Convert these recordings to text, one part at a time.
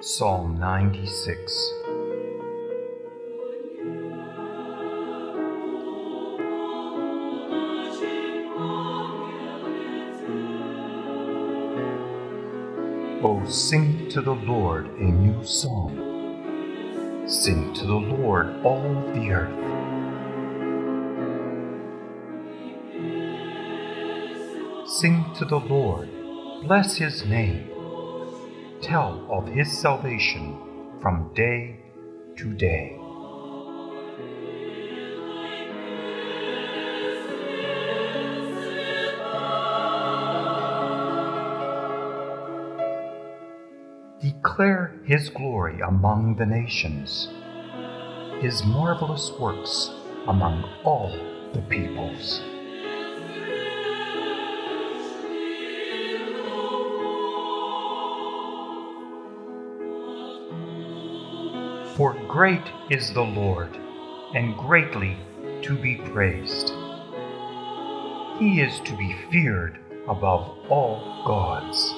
Psalm 96. Oh, sing to the Lord a new song. Sing to the Lord all the earth. Sing to the Lord, bless His name. Tell of His salvation from day to day. Declare His glory among the nations, His marvelous works among all the peoples. For great is the Lord, and greatly to be praised. He is to be feared above all gods.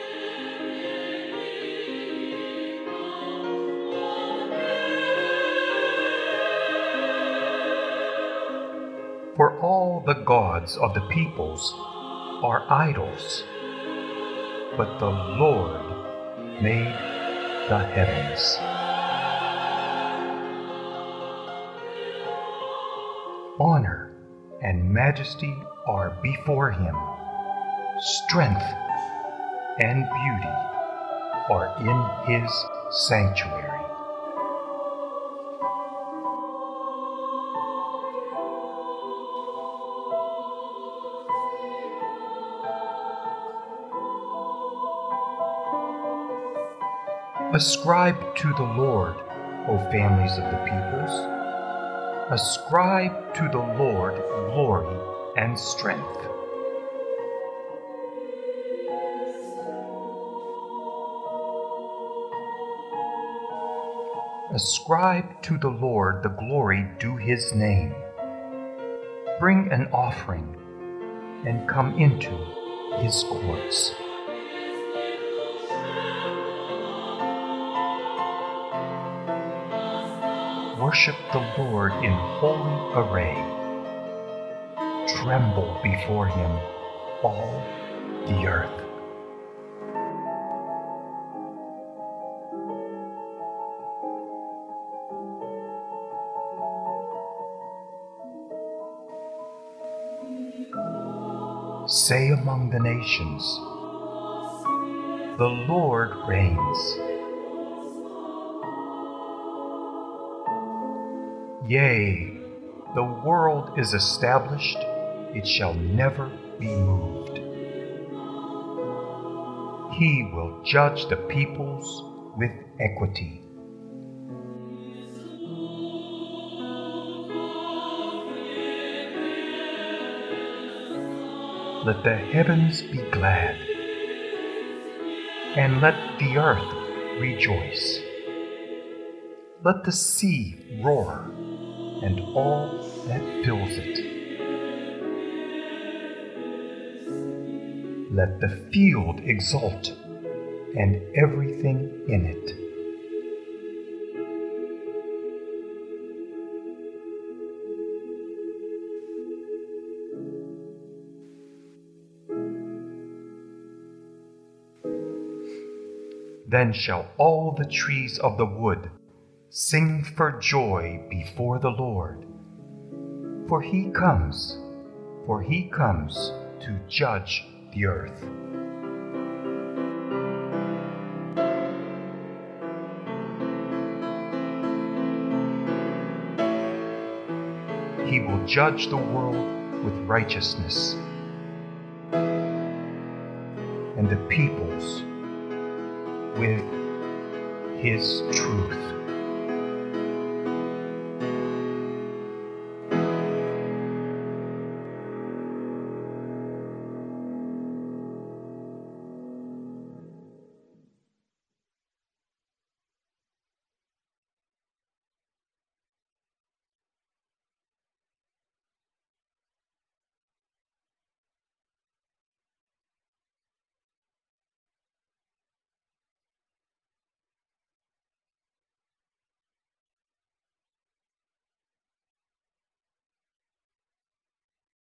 For all the gods of the peoples are idols, but the Lord made the heavens. Honor and majesty are before Him. Strength and beauty are in His sanctuary. Ascribe to the Lord, O families of the peoples. Ascribe to the Lord glory and strength. Ascribe to the Lord the glory due His name. Bring an offering and come into His courts. Worship the Lord in holy array. Tremble before Him, all the earth. Say among the nations, the Lord reigns. Yea, the world is established, it shall never be moved. He will judge the peoples with equity. Let the heavens be glad, and let the earth rejoice. Let the sea roar, and all that fills it. Let the field exult, and everything in it. Then shall all the trees of the wood sing for joy before the Lord. For He comes to judge the earth. He will judge the world with righteousness, and the peoples with His truth.